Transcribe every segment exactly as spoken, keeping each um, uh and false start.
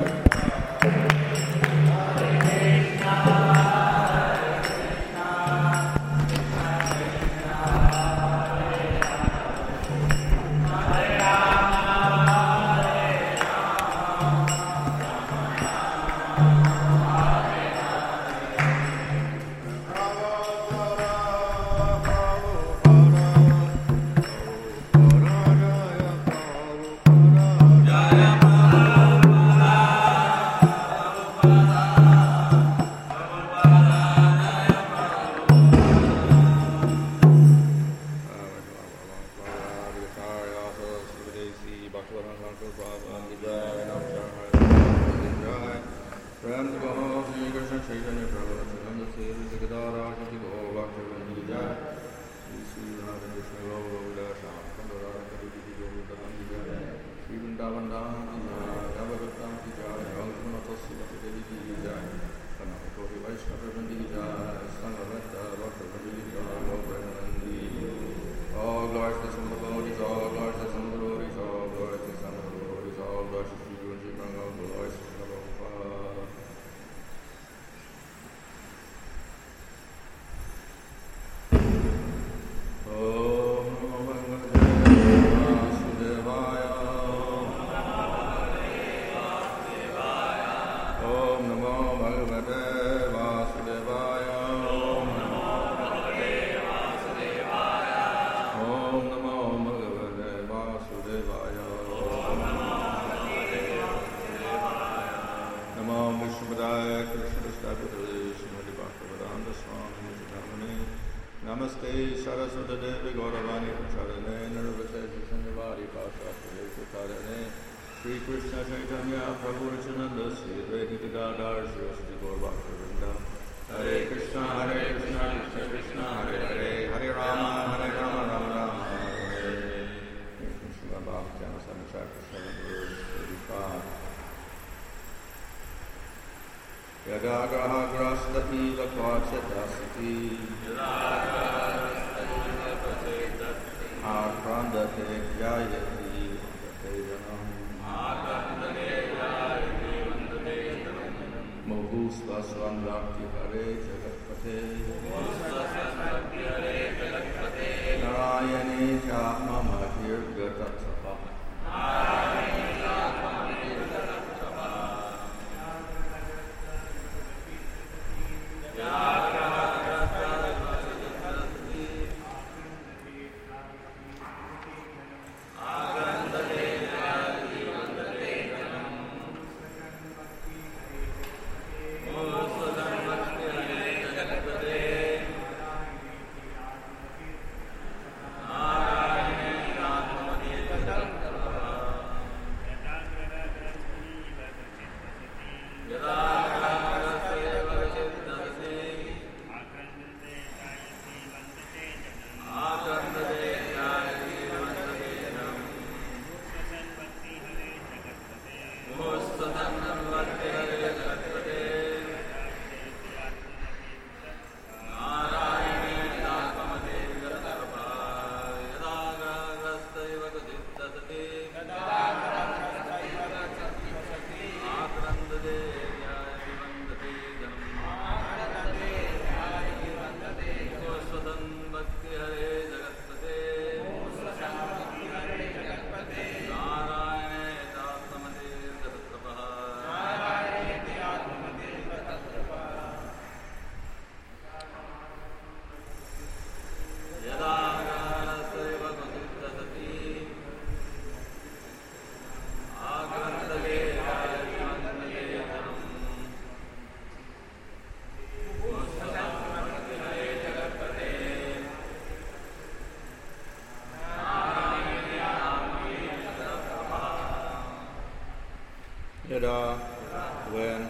Yada, when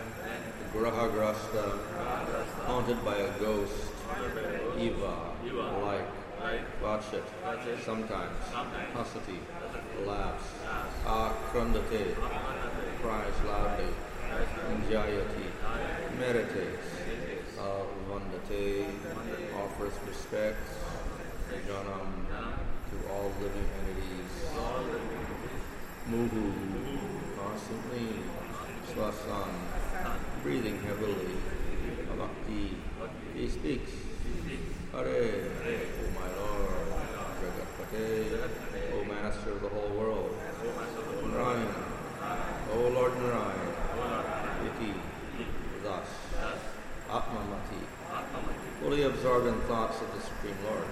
Grahagrasta, haunted by a ghost, Eva, like, watch it, sometimes, Hasati, laughs, Akrandate, cries loudly, Anjayati, meditates, Vandate, offers respects, Janam, to all living entities, Muhu, constantly Swasan, breathing heavily. Bhakti, he speaks. Hare, O my Lord, Jagatpate, O Master of the whole world. Narayan, O Lord Narayan, Iti, thus, Atmamati, fully absorbed in thoughts of the Supreme Lord.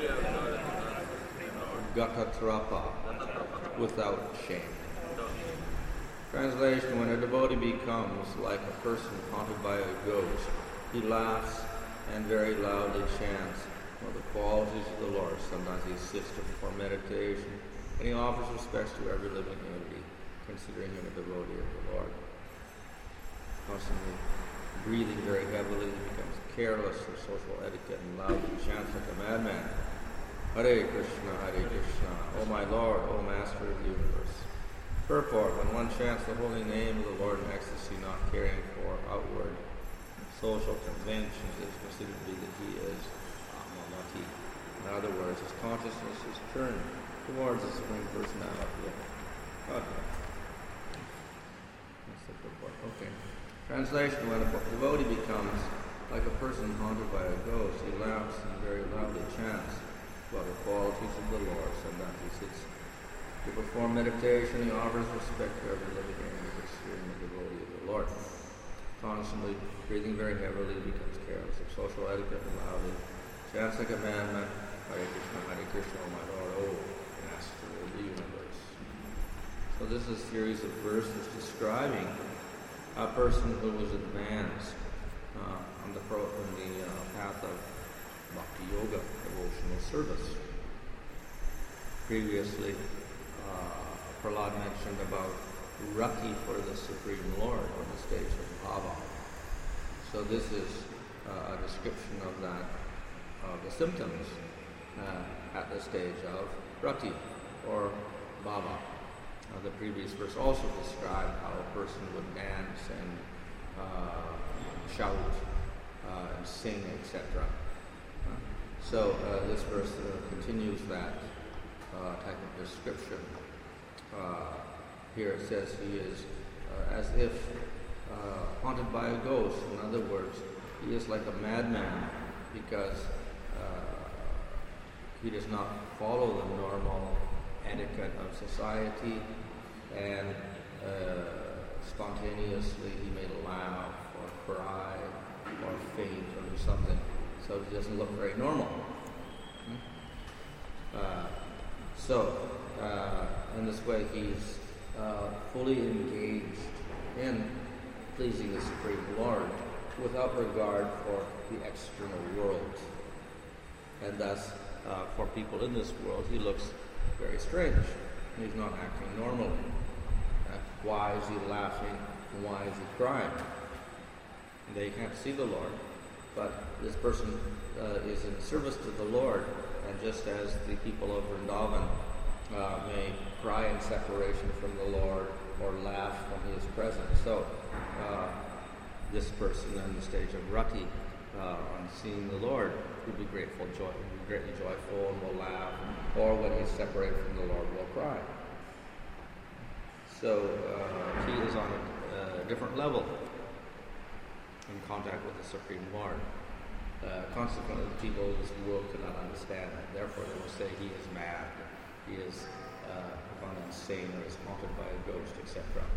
Gatatrapa, without shame. Translation: when a devotee becomes like a person haunted by a ghost, he laughs and very loudly chants of the qualities of the Lord. Sometimes he sits to perform meditation, and he offers respects to every living entity, considering him a devotee of the Lord. Constantly breathing very heavily, he becomes careless of social etiquette and loudly chants like a madman. Hare Krishna, Hare Krishna, O my Lord, O Master of the universe. Purport: when one chants the holy name of the Lord in ecstasy, not caring for outward social conventions, it is considered to be that he is Atmamati. In other words, his consciousness is turned towards the Supreme Personality of God. That's the purport. Okay. Translation: when a devotee becomes like a person haunted by a ghost, he laughs and very loudly chants about the qualities of the Lord. Sometimes he sits to perform meditation, he offers respect to every living entity, considering the devotee of the Lord. Constantly breathing very heavily, he becomes careless of social etiquette and loudly chants like a madman. Hare Krishna, Hare Krishna, O my Lord, O Master of the universe. So this is a series of verses describing a person who was advanced uh, on the, pro, on the uh, path of Bhakti Yoga, devotional service. Previously, Uh, Prahlad mentioned about Rati for the Supreme Lord on the stage of Bhava. So this is uh, a description of that, of the symptoms uh, at the stage of Rati or Bhava. Uh, the previous verse also described how a person would dance and uh, shout uh, and sing, et cetera. Uh, so uh, this verse uh, continues that Uh, type of description. Uh, here it says he is uh, as if uh, haunted by a ghost. In other words, he is like a madman because uh, he does not follow the normal etiquette of society, and uh, spontaneously he may laugh or cry or faint or do something. So he doesn't look very normal. Hmm? Uh, So, uh, in this way, he's uh, fully engaged in pleasing the Supreme Lord without regard for the external world. And thus, uh, for people in this world, he looks very strange. He's not acting normally. Uh, why is he laughing? Why is he crying? They can't see the Lord, but this person uh, is in service to the Lord. And just as the people of Vrindavan uh, may cry in separation from the Lord or laugh when he is present, so uh, this person on the stage of Rati, uh, on seeing the Lord, will be grateful, joy, will be greatly joyful, and will laugh, or when he is separated from the Lord, will cry. So uh, he is on a, a different level in contact with the Supreme Lord. Uh, consequently, the people of this world cannot understand that. Therefore, they will say he is mad, he is uh, gone insane, or is haunted by a ghost, et cetera.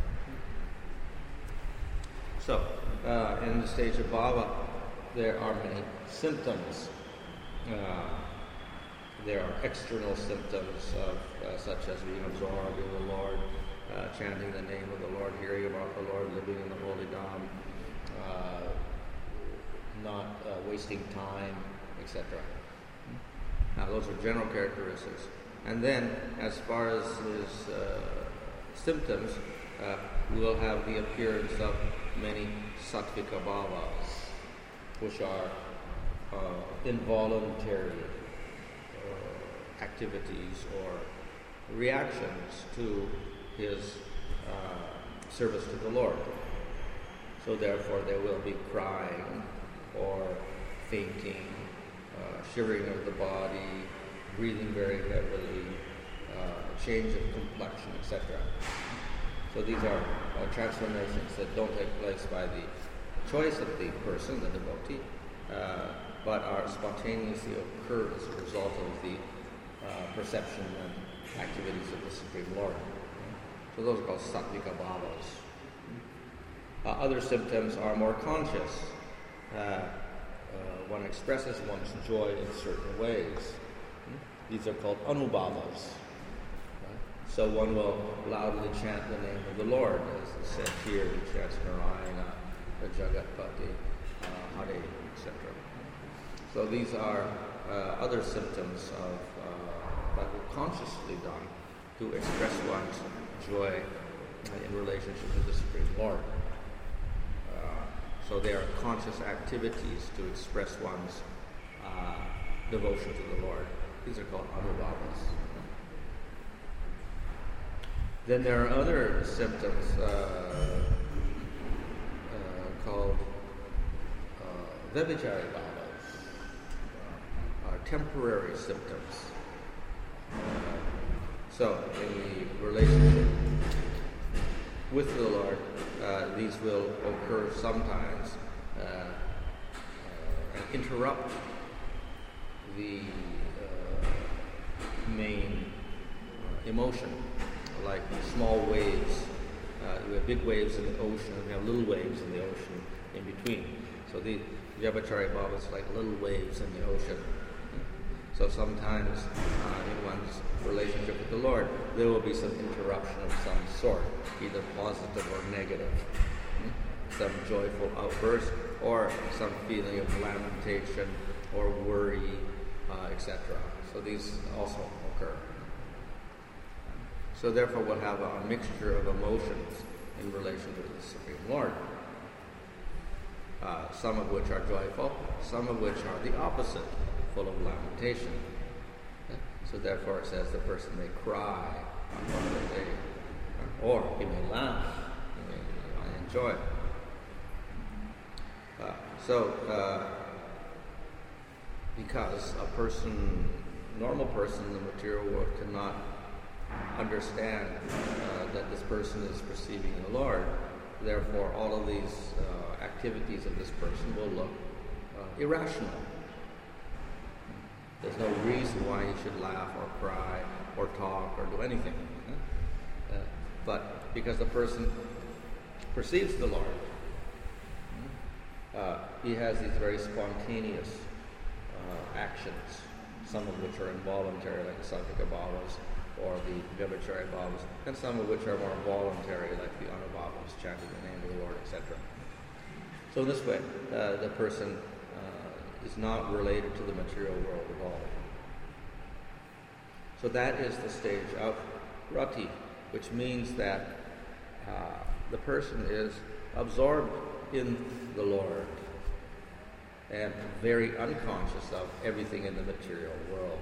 So, uh, in the stage of Bhava, there are many symptoms. Uh, there are external symptoms of, uh, such as being absorbed in the Lord, uh, chanting the name of the Lord, hearing about the Lord, living in the holy Dham, uh, not uh, wasting time, et cetera. Now, those are general characteristics. And then, as far as his uh, symptoms, uh, we will have the appearance of many sattvika bhavas, which are uh, involuntary uh, activities or reactions to his uh, service to the Lord. So therefore, there will be crying, or fainting, uh, shivering of the body, breathing very heavily, uh, change of complexion, et cetera. So So these are uh, transformations that don't take place by the choice of the person, the devotee, uh, but are spontaneously occur as a result of the uh, perception and activities of the Supreme Lord. So those are called sattvika bhavas. Uh, other symptoms are more conscious. Uh, uh, one expresses one's joy in certain ways. These are called anubhavas. So one will loudly chant the name of the Lord, as is said here. He chants Narayana, the Jagatpati, uh, Hare, et cetera. So these are uh, other symptoms of uh, that were consciously done to express one's joy uh, in relationship to the Supreme Lord. Uh, so they are conscious activities to express one's uh, devotion to the Lord. These are called anubhavas. Then there are other symptoms uh, uh, called uh, vyabhichari bhavas, uh, are temporary symptoms. Uh, so, in the relationship with the Lord, uh, these will occur sometimes uh, uh, and interrupt the uh, main uh, emotion. Like small waves. Uh, we have big waves in the ocean, and we have little waves in the ocean in between. So the vyabhichari bhava is like little waves in the ocean. So sometimes uh, in one's relationship with the Lord, there will be some interruption of some sort, either positive or negative. Some joyful outburst, or some feeling of lamentation or worry, uh, et cetera. So these also occur. So therefore we'll have a mixture of emotions in relation to the Supreme Lord. Uh, some of which are joyful, some of which are the opposite, full of lamentation. Okay? So therefore it says the person may cry on one of the day, or he may laugh, he may enjoy. Uh, so uh, because a person, normal person in the material world cannot understand uh, that this person is perceiving the Lord. Therefore, all of these uh, activities of this person will look uh, irrational. There's no reason why he should laugh or cry or talk or do anything. Uh, but because the person perceives the Lord, uh, he has these very spontaneous uh, actions, some of which are involuntary, like the sattvika bhavas, or the vyabhichari bhavas, and some of which are more voluntary, like the anubhavas, chanting the name of the Lord, et cetera. So in this way, uh, the person uh, is not related to the material world at all. So that is the stage of rati, which means that uh, the person is absorbed in the Lord and very unconscious of everything in the material world.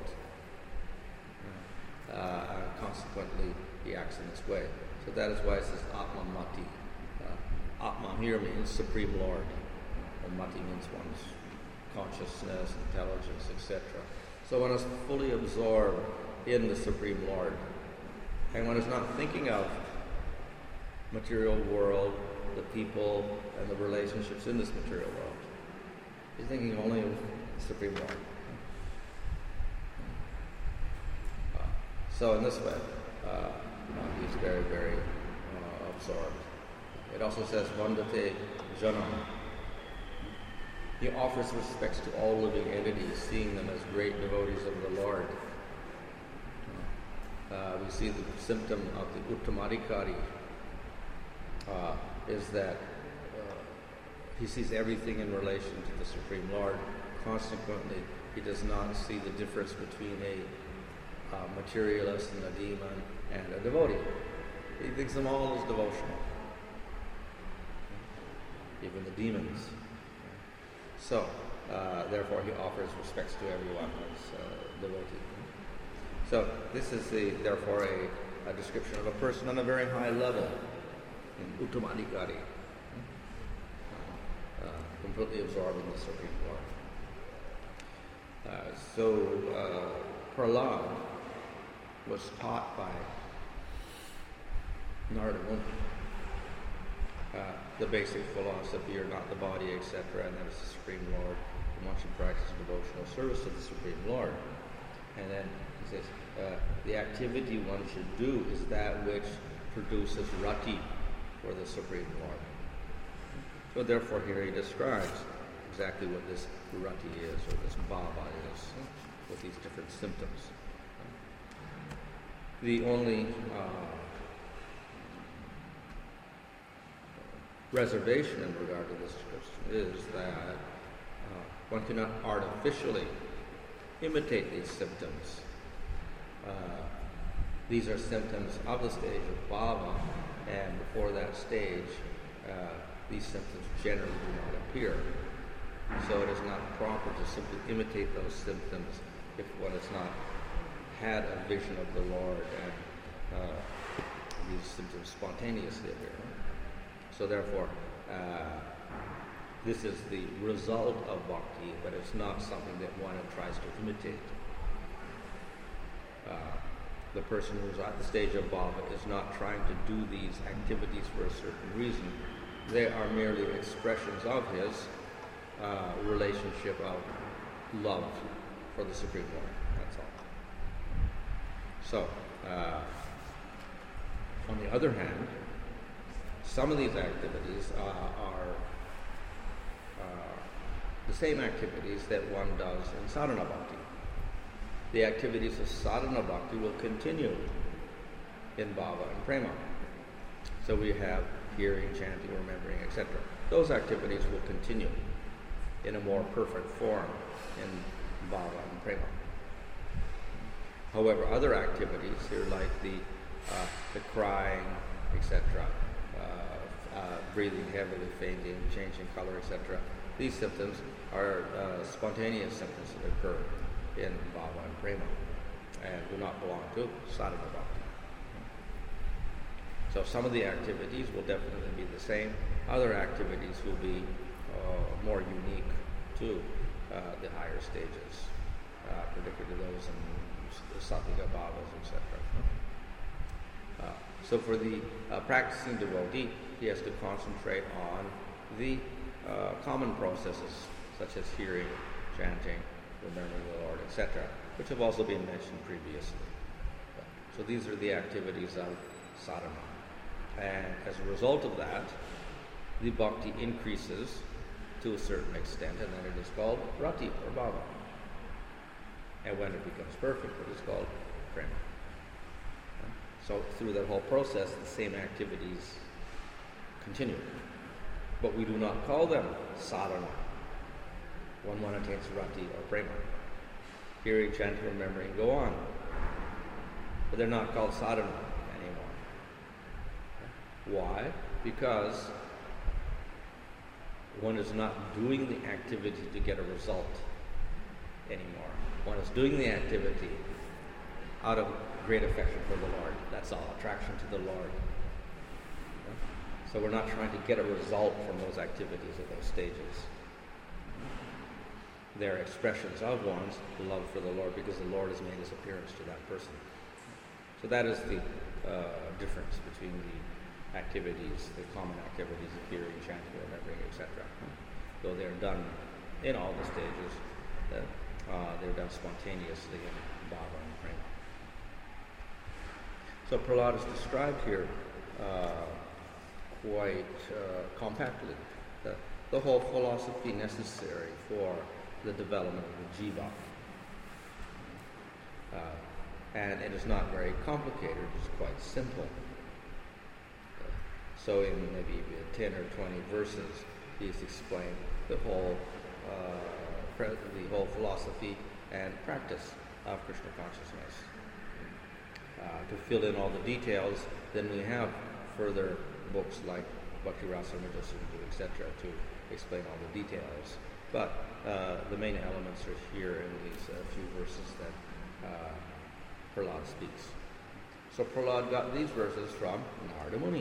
Uh, and consequently, he acts in this way. So that is why it says Atma Mati. Uh, Atma here means Supreme Lord, and Mati means one's consciousness, intelligence, et cetera. So one is fully absorbed in the Supreme Lord, and one is not thinking of material world, the people, and the relationships in this material world. He's thinking only of the Supreme Lord. So in this way, uh, he's very, very uh, absorbed. It also says, Vandate Janam. He offers respects to all living entities, seeing them as great devotees of the Lord. Uh, we see the symptom of the Uttamadhikari uh, is that uh, he sees everything in relation to the Supreme Lord. Consequently, he does not see the difference between a Uh, materialist and a demon and a devotee. He thinks them all as devotional, even the demons. So, uh, therefore, he offers respects to everyone as uh, devotee. So, this is the therefore a, a description of a person on a very high level, in Uttamadhikari, uh, completely absorbed in the Supreme Lord. Uh, so, uh, Prahlad was taught by Narada Muni the basic philosophy, are not the body, et cetera, and that is the Supreme Lord, and one should practice devotional service to the Supreme Lord. And then he says, uh, the activity one should do is that which produces rati for the Supreme Lord. So therefore here he describes exactly what this rati is, or this bhava is, with these different symptoms. The only uh, reservation in regard to this description is that uh, one cannot artificially imitate these symptoms. Uh, these are symptoms of the stage of bhava, and before that stage, uh, these symptoms generally do not appear. So it is not proper to simply imitate those symptoms if one has not had a vision of the Lord and uh, these symptoms spontaneously appear. So therefore, uh, this is the result of bhakti, but it's not something that one tries to imitate. Uh, the person who's at the stage of bhava is not trying to do these activities for a certain reason. They are merely expressions of his uh, relationship of love for the Supreme Lord. That's all. So, uh, on the other hand, some of these activities uh, are uh, the same activities that one does in sadhana bhakti. The activities of sadhana bhakti will continue in bhava and prema. So we have hearing, chanting, remembering, et cetera. Those activities will continue in a more perfect form in bhava and prema. However, other activities here, like the uh, the crying, et cetera, uh, uh, breathing heavily, fainting, changing color, et cetera, these symptoms are uh, spontaneous symptoms that occur in bhava and prema, and do not belong to sadhana bhakti. So some of the activities will definitely be the same. Other activities will be uh, more unique to uh, the higher stages, uh, particularly those in the sattvic bhavas, et cetera. Uh, so for the uh, practicing devotee, he has to concentrate on the uh, common processes, such as hearing, chanting, remembering the Lord, et cetera, which have also been mentioned previously. So these are the activities of sadhana. And as a result of that, the bhakti increases to a certain extent, and then it is called rati or bhava. And when it becomes perfect, it is called prema. So through that whole process, the same activities continue. But we do not call them sadhana when one attains rati or prema. Hearing, chanting, remembering, go on. But they're not called sadhana anymore. Why? Because one is not doing the activity to get a result anymore. One is doing the activity out of great affection for the Lord. That's all, attraction to the Lord. So we're not trying to get a result from those activities at those stages. They're expressions of one's love for the Lord because the Lord has made his appearance to that person. So that is the uh, difference between the activities, the common activities of hearing, chanting, remembering, et cetera. Though they're done in all the stages, uh, uh, they're done spontaneously in bhava and prema. So Prahlad is described here uh, quite uh, compactly. The, the whole philosophy necessary for the development of the jiva. Uh, and it is not very complicated, it's quite simple. So in maybe ten or twenty verses, he's explained the whole, uh, pre- the whole philosophy and practice of Krishna consciousness. Uh, to fill in all the details, then we have further books like Bhakti Rasamrita Sindhu, et cetera, to explain all the details. But uh, the main elements are here in these uh, few verses that uh, Prahlad speaks. So Prahlad got these verses from Narada Muni.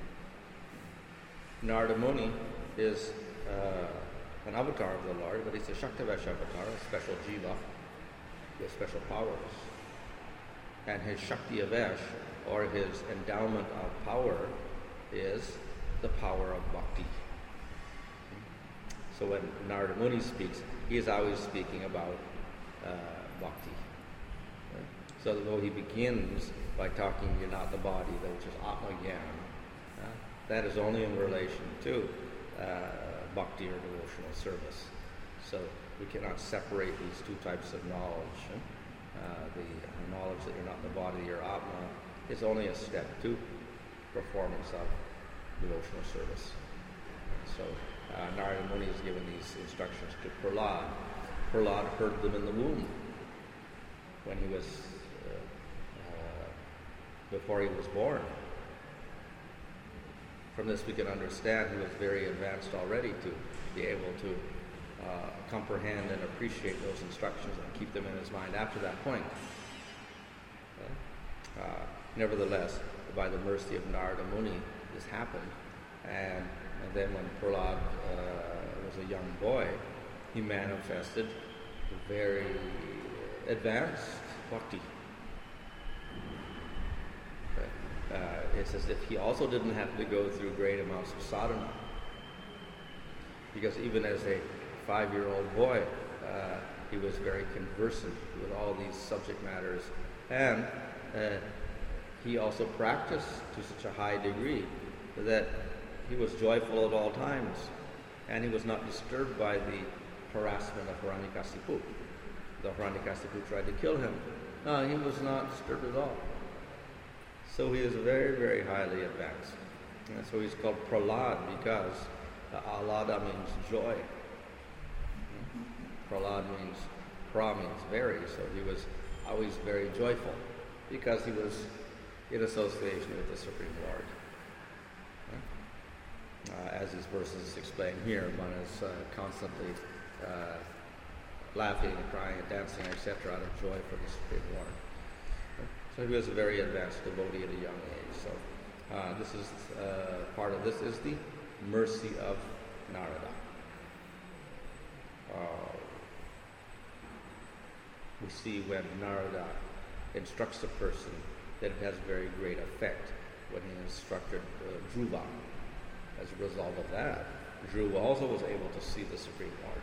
Narada Muni is uh, an avatar of the Lord, but he's a Shaktavesh avatar, a special jiva with special powers. And his Shakti Avesh, or his endowment of power, is the power of bhakti. So when Narada Muni speaks, he is always speaking about uh, bhakti. Right? So though he begins by talking about the body, which is Atma Jnana, uh, that is only in relation to uh, bhakti or devotional service. So we cannot separate these two types of knowledge. Uh, the knowledge that you're not the body, you're Atma, is only a step to performance of devotional service. So uh, Narada Muni is given these instructions to Prahlad. Prahlad heard them in the womb when he was, uh, uh, before he was born. From this we can understand he was very advanced already to be able to uh, comprehend and appreciate those instructions and keep them in his mind after that point. Uh, nevertheless, by the mercy of Narada Muni, this happened. And, and then when Prahlad uh, was a young boy, he manifested very advanced bhakti. Uh, it's as if he also didn't have to go through great amounts of sadhana. Because even as a five-year-old boy, uh, he was very conversant with all these subject matters. And uh, he also practiced to such a high degree that he was joyful at all times. And he was not disturbed by the harassment of Hiranyakasipu. The Hiranyakasipu tried to kill him. No, he was not disturbed at all. So he is very, very highly advanced. And so he's called Prahlad because uh, Alada means joy. Prahlad means, pra means very, so he was always very joyful because he was in association with the Supreme Lord. Uh, as these verses explain here, one is uh, constantly uh, laughing and crying and dancing, et cetera, out of joy for the Supreme Lord. So he was a very advanced devotee at a young age. So uh, this is uh, part of this is the mercy of Narada. Uh, we see when Narada instructs a person that it has very great effect when he instructed uh, Dhruva. As a result of that, Dhruva also was able to see the Supreme Lord.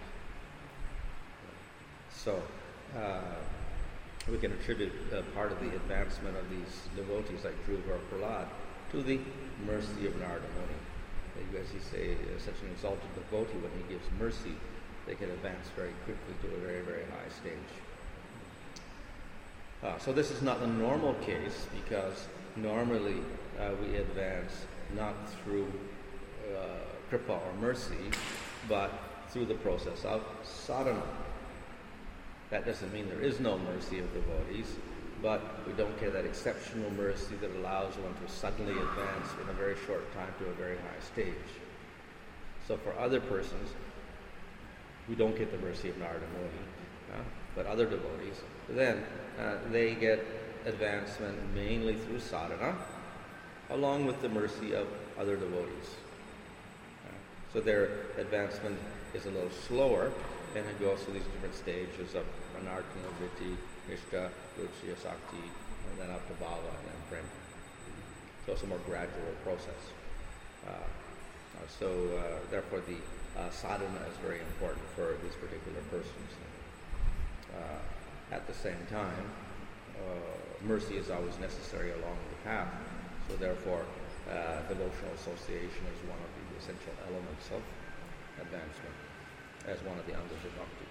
So uh, we can attribute uh, part of the advancement of these devotees like Dhruva or Prahlad to the mercy of Narada Muni. As he say, uh, such an exalted devotee, when he gives mercy, they can advance very quickly to a very, very high stage. Uh, so this is not the normal case, because normally uh, we advance not through uh, kripa or mercy, but through the process of sadhana. That doesn't mean there is no mercy of devotees, but we don't get that exceptional mercy that allows one to suddenly advance in a very short time to a very high stage. So for other persons, we don't get the mercy of Narada Muni, uh, but other devotees, then uh, they get advancement mainly through sadhana, along with the mercy of other devotees. Uh, so their advancement is a little slower, and it goes through these different stages of anartha, vritti, nishta, ruchi, sakti, and then up to bhava, and then prem. So it's a more gradual process. Uh, uh, so uh, therefore the uh, sadhana is very important for these particular persons. Uh, at the same time, uh, mercy is always necessary along the path. So therefore, uh, devotional association is one of the essential elements of advancement, as one of the angas of bhakti.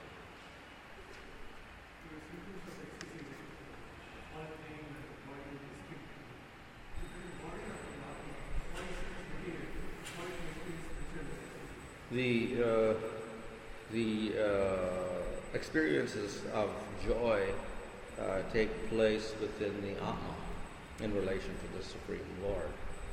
The uh, the uh, experiences of joy uh, take place within the Atma in relation to the Supreme Lord.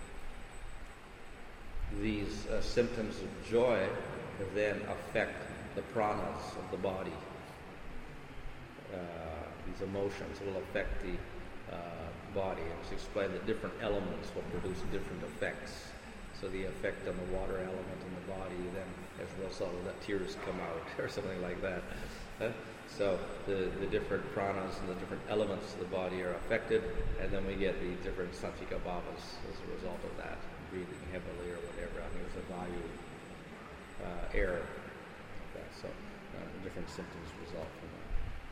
These uh, symptoms of joy then affect the pranas of the body. Uh, these emotions will affect the uh, body. And it's explained that different elements will produce different effects. So the effect on the water element in the body, then as a result of that, tears come out or something like that. Uh, so the, the different pranas and the different elements of the body are affected, and then we get the different sattvika bhavas as a result of that. breathing heavily or whatever. I think it was a vayu uh, error. Like that. So uh, different symptoms result from that.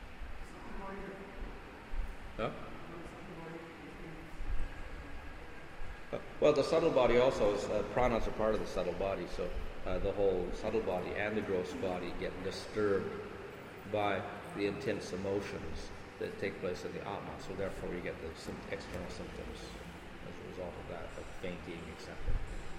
Huh? Uh, well, the subtle body also is, uh, pranas are part of the subtle body, so uh, the whole subtle body and the gross body get disturbed by the intense emotions that take place in the Atma, so therefore you get the sim- external symptoms as a result of that, like fainting, et cetera.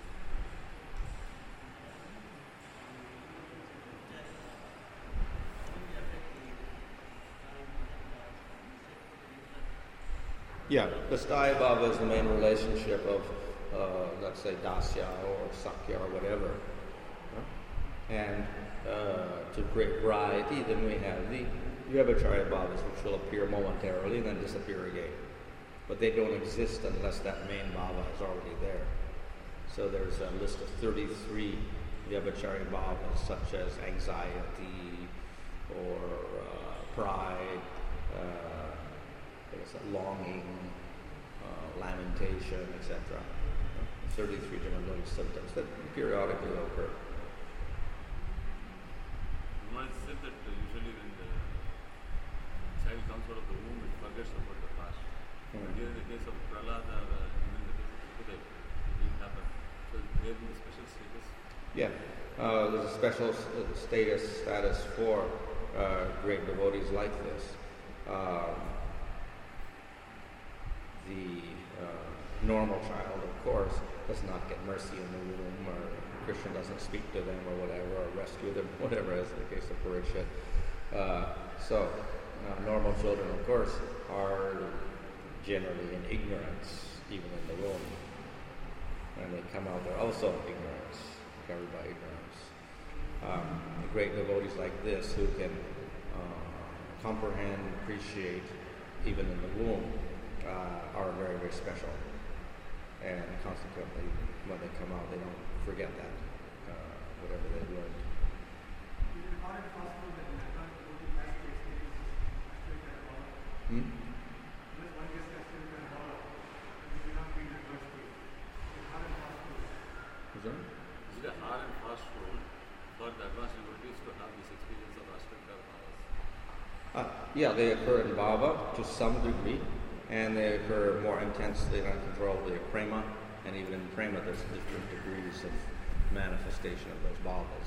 Yeah, the Staya Bhava is the main relationship of, uh, let's say, Dasya or Sakya or whatever. Huh? And uh, to great variety, then we have the Vyabhacharya Bhavas, which will appear momentarily and then disappear again. But they don't exist unless that main Bhava is already there. So there's a list of thirty-three Vyabhacharya Bhavas, such as anxiety or uh, pride, uh, longing, uh, lamentation, et cetera. thirty-three different little symptoms that periodically occur. One said that usually when the child comes out of the womb, it forgets about the past. Mm. But here in the case of Prahlada, uh, even in the case of Sukadeva, it didn't happen. So there is a special status? Yeah. Uh, there's a special status status for uh, great devotees like this. Um, The uh, normal child, of course, does not get mercy in the womb, or Krishna doesn't speak to them, or whatever, or rescue them, whatever, as in the case of Parikshit. Uh, so, uh, normal children, of course, are generally in ignorance, even in the womb. When they come out, they're also in ignorance, covered by ignorance. Um, great devotees like this, who can uh, comprehend, appreciate, even in the womb, Uh, are very, very special. And consequently, when they come out, they don't forget that, uh, whatever they learned. Hmm? Is there? Is it a hard and fast rule for the advanced devotees to have this experience of Ashtankar Bhavas? Uh, yeah, they occur in Bhava to some degree. And they occur more intensely and uncontrollably in prema, and even in prema there's different degrees of manifestation of those bhavas.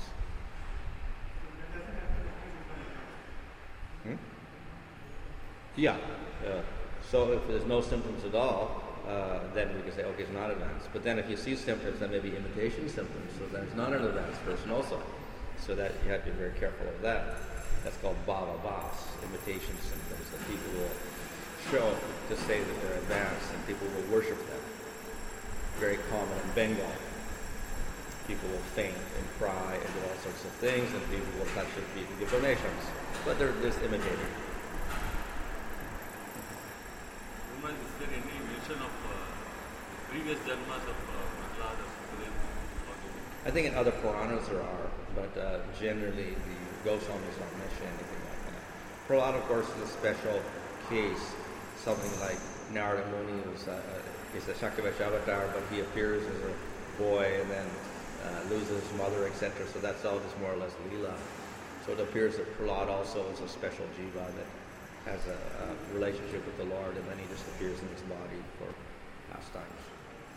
Hmm? Yeah. Uh, so if there's no symptoms at all, uh, then we can say, okay, it's not advanced. But then if you see symptoms, then maybe imitation symptoms, so then it's not an advanced person also. So that you have to be very careful of that. That's called bhava bhas, imitation symptoms that people will show to say that they're advanced, and people will worship them. Very common in Bengal. People will faint and cry and do all sorts of things, and people will touch their feet and give donations. But they're just imitating. Woman, is there any mention of uh, previous janmas of uh, Prahlada or Sukadeva? I think in other Puranas there are, but uh, generally the Goswamis don't mention anything like that. Prahlada, of course, is a special case. Something like Narada Muni is uh, is a Shaktivash avatar, but he appears as a boy and then uh, loses his mother, et cetera. So that's all just more or less Leela. So it appears that Prahlad also is a special jiva that has a, a relationship with the Lord, and then he just appears in his body for pastimes.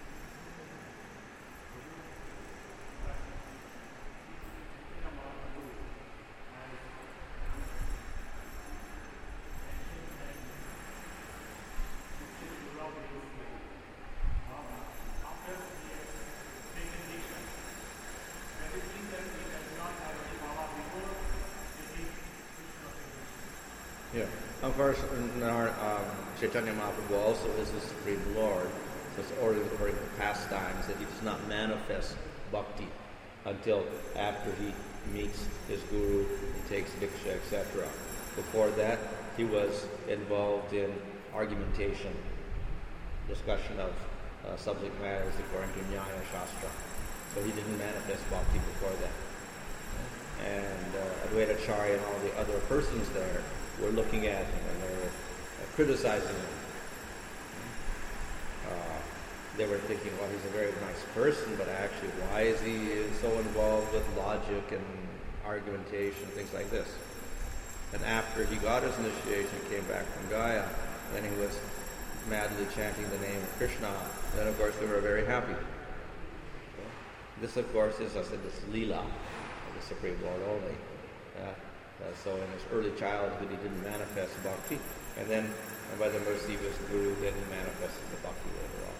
Yeah. Of course, our, um, Chaitanya Mahaprabhu also is the Supreme Lord. So it's ordered according to pastimes that he does not manifest bhakti until after he meets his guru and takes diksha, et cetera. Before that, he was involved in argumentation, discussion of uh, subject matters according to Nyaya Shastra. So he didn't manifest bhakti before that. And uh, Advaita Acharya and all the other persons there were looking at him and they were uh, criticizing him. Uh, they were thinking, well, he's a very nice person, but actually, why is he so involved with logic and argumentation, things like this? And after he got his initiation, came back from Gaya, then he was madly chanting the name of Krishna. Then, of course, they were very happy. This, of course, is, I said, this Leela of the Supreme Lord only. Uh, uh, so in his early childhood, he didn't manifest bhakti. And then, and by the mercy of his Guru, then he manifested the bhakti later on.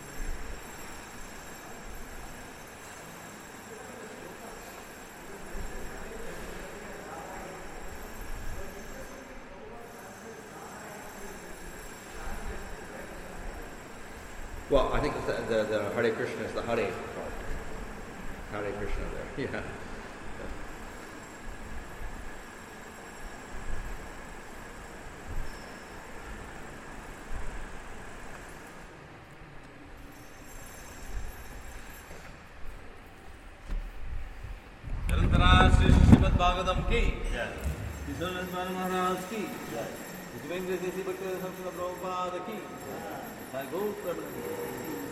Well, I think the, the, the Hare Krishna is the Hare part. Hare Krishna there, yeah. Narantara Shri Srimad Bhagavatam ki Kishore Nandana Maharaj ki Jivendra Desi Bhakti Samsana Prabhupada ki Sai Gaur Pramanandi.